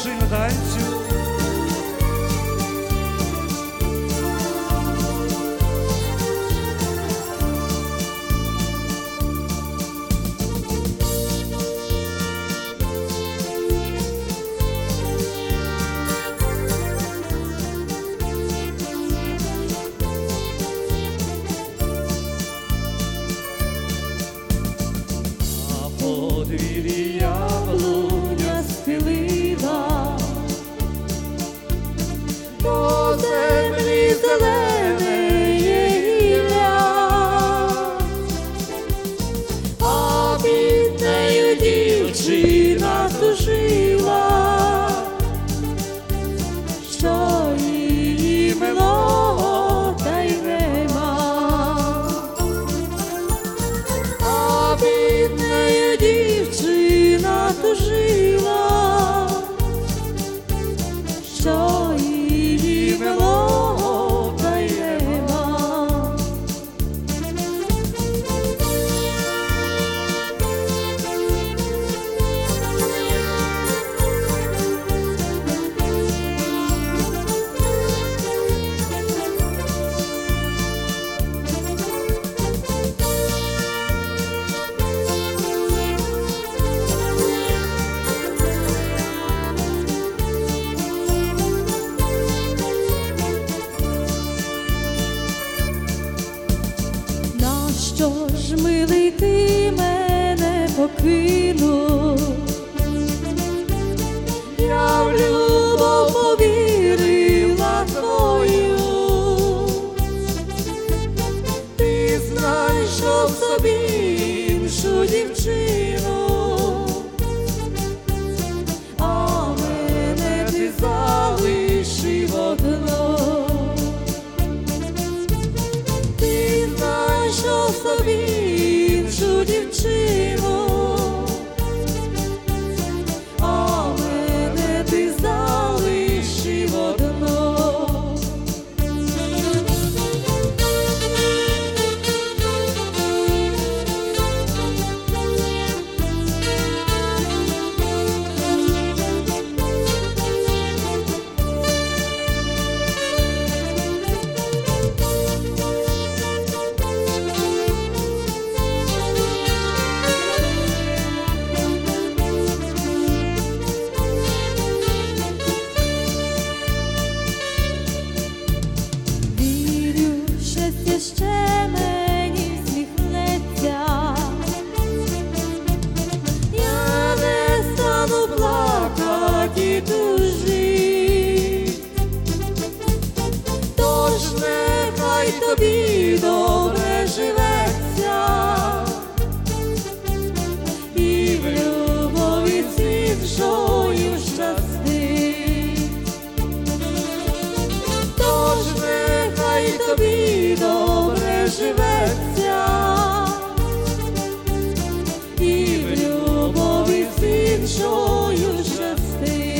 сильно танцю. Подвір'ї яблуня схилила, по землі зеленеє гілля, а під нею дівчина тужила, що її милого та й нема, а під нею дівчина тужила, що її милого та й нема. Нащо ж, милий, ти мене покинув? Я в любов повірила твою. Ти знайшов собі іншу дівчину, а мене ти залишив одну. Ти знайшов собі іншу дівчину, а мене ти залишив одну. Ще мені всміхнеться, я не стану плакати тужить, тож нехай тобі добре живеться, і в любові з іншою щастить, тож нехай тобі добре живеться, і в любові з іншою щастить.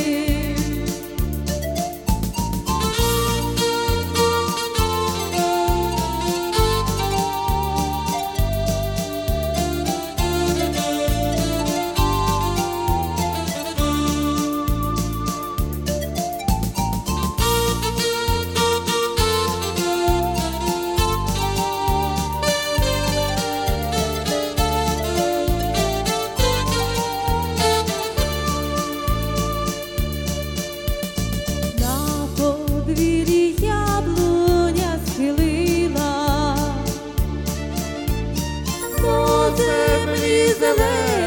Подвір'ї яблуня схилила, по землі зеленій